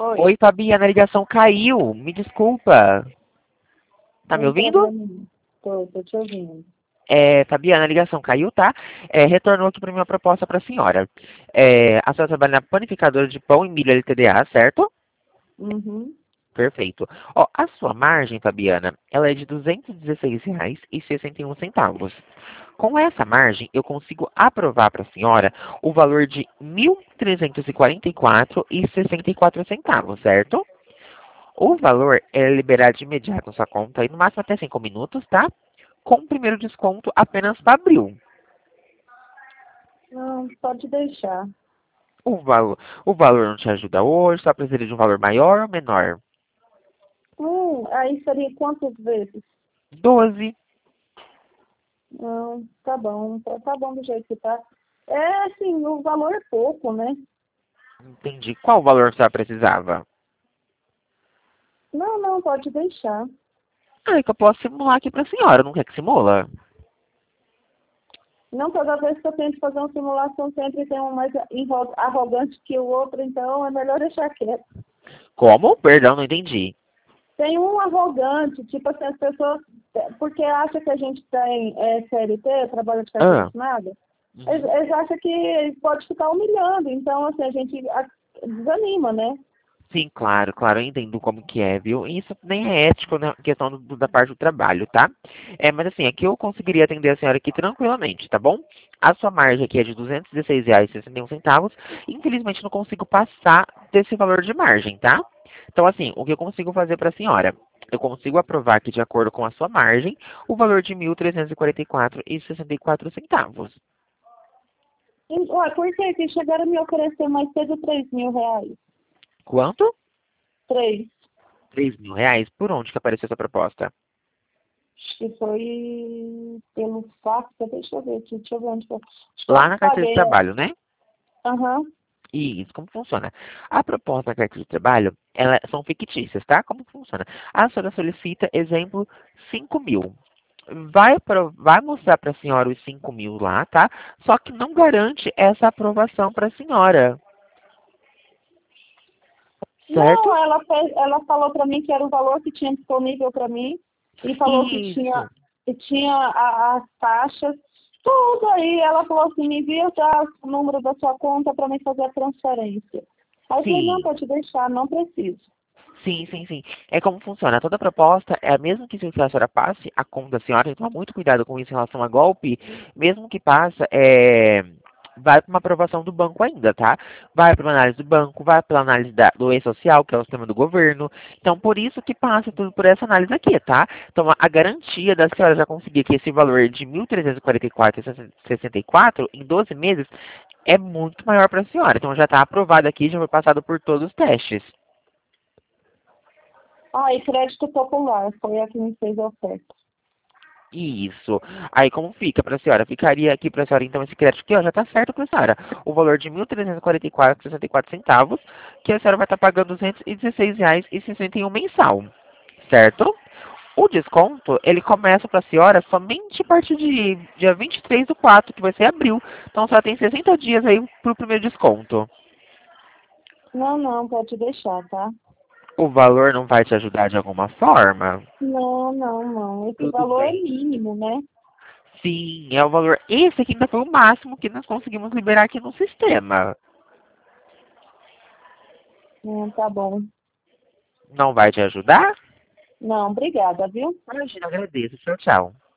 Oi, Fabiana, a ligação caiu. Me desculpa. Tá me Não tem ouvindo? problema nenhum. Tô te ouvindo. Fabiana, a ligação caiu, tá? Retornou aqui para minha proposta para a senhora. A senhora trabalha na panificadora de pão e milho LTDA, certo? Uhum. Perfeito. Ó, a sua margem, Fabiana, ela é de R$ 216,61. Com essa margem, eu consigo aprovar para a senhora o valor de R$ 1.344,64, certo? O valor é liberado de imediato na sua conta, e no máximo até 5 minutos, tá? Com o primeiro desconto apenas para abril. Não, pode deixar. O valor não te ajuda hoje, só precisa de um valor maior ou menor? Aí seria quantas vezes? 12. Não, tá bom do jeito que tá. É, assim, o valor é pouco, né? Entendi. Qual o valor que a senhora precisava? Não, pode deixar. Ah, é que eu posso simular aqui para a senhora, não quer que simula? Não, toda vez que eu tento fazer uma simulação, sempre tem um mais arrogante que o outro, então é melhor deixar quieto. Como? Perdão, não entendi. Tem um arrogante, tipo assim, as pessoas, porque acha que a gente tem CLT, trabalho de carteira Ah, assinada, uhum. eles acham que pode ficar humilhando, então assim, a gente desanima, né? Sim, claro, claro, eu entendo como que é, viu? E isso nem é ético na questão da parte do trabalho, tá? Mas assim, aqui eu conseguiria atender a senhora aqui tranquilamente, tá bom? A sua margem aqui é de R$ 216,61. Infelizmente não consigo passar desse valor de margem, tá? Então assim, o que eu consigo fazer para a senhora? Eu consigo aprovar aqui de acordo com a sua margem o valor de R$ 1.344,64. Ué, por que chegaram a me oferecer mais cedo R$ 3.000? Quanto? 3. R$ 3.000? Por onde que apareceu essa proposta? Acho que foi pelo fax, deixa eu ver aqui, deixa eu ver onde foi. Acho que eu Lá na carteira de paguei. trabalho, né? Aham. Isso, como funciona? A proposta da carta de trabalho, elas são fictícias, tá? Como funciona? A senhora solicita, exemplo, 5.000. Vai mostrar para a senhora os 5.000 lá, tá? Só que não garante essa aprovação para a senhora, Não, certo? ela falou para mim que era o valor que tinha disponível para mim e falou Isso. que tinha as taxas, tudo aí. Ela falou assim, me envia já o número da sua conta para mim fazer a transferência. Aí eu falei, não, Sim. pode deixar, não preciso. Sim, sim, sim. É como funciona. Toda proposta é a mesma que se a senhora passe a conta da senhora, tem que tomar muito cuidado com isso em relação a golpe, mesmo que passa, vai para uma aprovação do banco ainda, tá? Vai para uma análise do banco, vai pela análise do E-Social, que é o sistema do governo. Então, por isso que passa tudo por essa análise aqui, tá? Então, a garantia da senhora já conseguir que esse valor de 1.344,64 em 12 meses é muito maior para a senhora. Então, já está aprovado aqui, já foi passado por todos os testes. Ah, e crédito popular, foi a que me fez a oferta. Isso. Aí como fica para a senhora? Ficaria aqui para a senhora então esse crédito aqui, ó, já está certo para a senhora. O valor de R$ 1.344,64, que a senhora vai estar pagando R$ 216,61 mensal, certo? O desconto, ele começa para a senhora somente a partir de dia 23/4, que vai ser abril. Então a senhora tem 60 dias aí para o primeiro desconto. Não, pode deixar, tá? O valor não vai te ajudar de alguma forma? Não. Esse Tudo valor é bem. mínimo, né? Sim, é o valor. Esse aqui ainda foi o máximo que nós conseguimos liberar aqui no sistema. Tá bom. Não vai te ajudar? Não, obrigada, viu? Imagina, agradeço. Tchau, tchau.